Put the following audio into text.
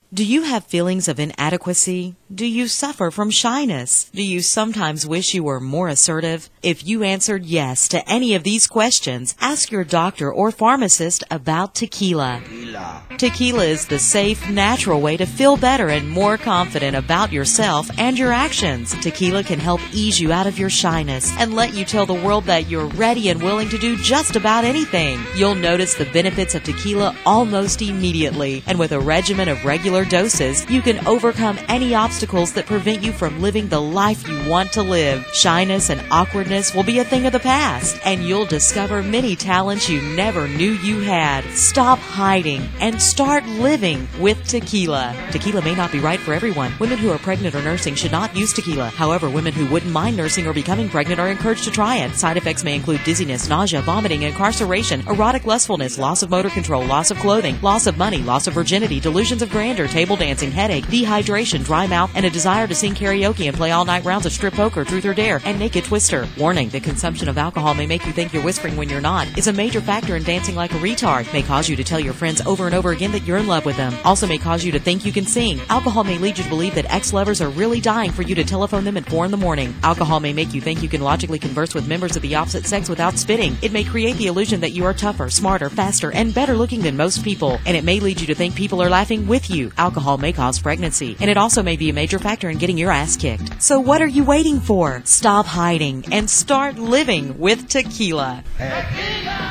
Do you have feelings of inadequacy? Do you suffer from shyness? Do you sometimes wish you were more assertive? If you answered yes to any of these questions, ask your doctor or pharmacist about tequila. Tequila is the safe, natural way to feel better and more confident about yourself and your actions. Tequila can help ease you out of your shyness and let you tell the world that you're ready and willing to do just about anything. You'll notice the benefits of tequila almost immediately, and with a regimen of regular doses, you can overcome any obstacles that prevent you from living the life you want to live. Shyness and awkwardness will be a thing of the past, and you'll discover many talents you never knew you had. Stop hiding and start living with tequila. Tequila may not be right for everyone. Women who are pregnant or nursing should not use tequila. However, women who wouldn't mind nursing or becoming pregnant are encouraged to try it. Side effects may include dizziness, nausea, vomiting, incarceration, erotic lustfulness, loss of motor control, loss of clothing, loss of money, loss of virginity, delusions of grandeur, table dancing, headache, dehydration, dry mouth, and a desire to sing karaoke and play all-night rounds of strip poker, truth or dare, and naked twister. Warning, the consumption of alcohol may make you think you're whispering when you're not. It's a major factor in dancing like a retard. May cause you to tell your friends over and over again that you're in love with them. Also may cause you to think you can sing. Alcohol may lead you to believe that ex-lovers are really dying for you to telephone them at 4 in the morning. Alcohol may make you think you can logically converse with members of the opposite sex without spitting. It may create the illusion that you are tougher, smarter, faster, and better looking than most people. And it may lead you to think people are laughing with you. Alcohol may cause pregnancy. And it also may be a major factor in getting your ass kicked. So what are you waiting for? Stop hiding and start living with tequila. Tequila!